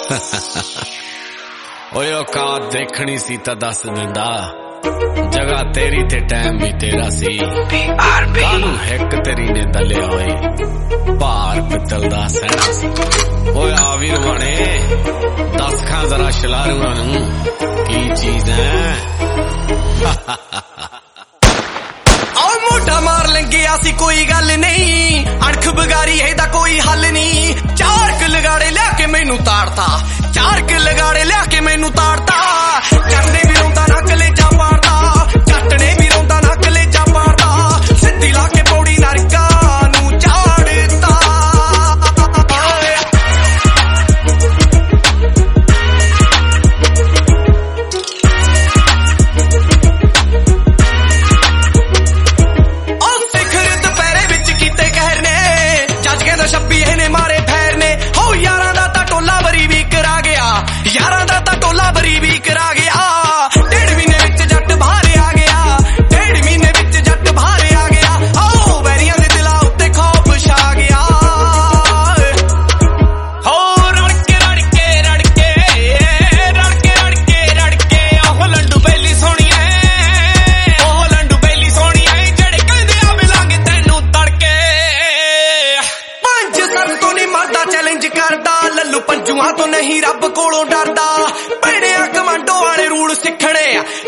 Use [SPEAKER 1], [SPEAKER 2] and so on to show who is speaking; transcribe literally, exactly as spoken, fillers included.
[SPEAKER 1] ओए औकात देखनी सी तां दस दिंदा, जगह तेरी ते टाइम भी तेरा सी। कानू हिक तेरी ने दलिया होए भार पित्तल दा सैना सी। ओए आविर बने दस खां जरा शलारूआं नूं की चीज है।
[SPEAKER 2] आओ मोटा मार लंघिया सी कोई गल नहीं, अणख बगारी एदा कोई हल नहीं। चार क लगाड़े लिया के मैनू ताड़ता, चार क लगाड़े लिया के मैनू ताड़ता। चढ़ने भी रोंदा ना कलेजा मारदा, चटने भी रोंदा ना कलेजा मारदा। सिद्धी ला के पौड़ी नरका नू चाड़ता। ओ सिखर दुपहरे विच कीते कहर ने, जज कहंदा छब्बी ने मारे फैर ने। हो यारां दा तां टोला बरी भी करा गया, यारां दा तां टोला बरी भी करा गया। डेढ़ महीने विच जट बाहर आ गया, डेढ़ महीने विच जट बाहर आ गया। ओ बैरियां दे दिलां उत्ते खौफ छा गया। हो रड़के रड़के रड़के रड़के रड़के रड़के ओह लंडू बेली सोहणीए, ओह लंडू बेली सोहणीए। जेड़े कहंदे आ मिलांगे तैनू तड़के, पंज सर तो नहीं मरदा चैलेंज करदा, लल्लू पंजुआं तो नहीं रब कोलों डरदा। भैड़िया कमांडो वाले रूल सिखणे,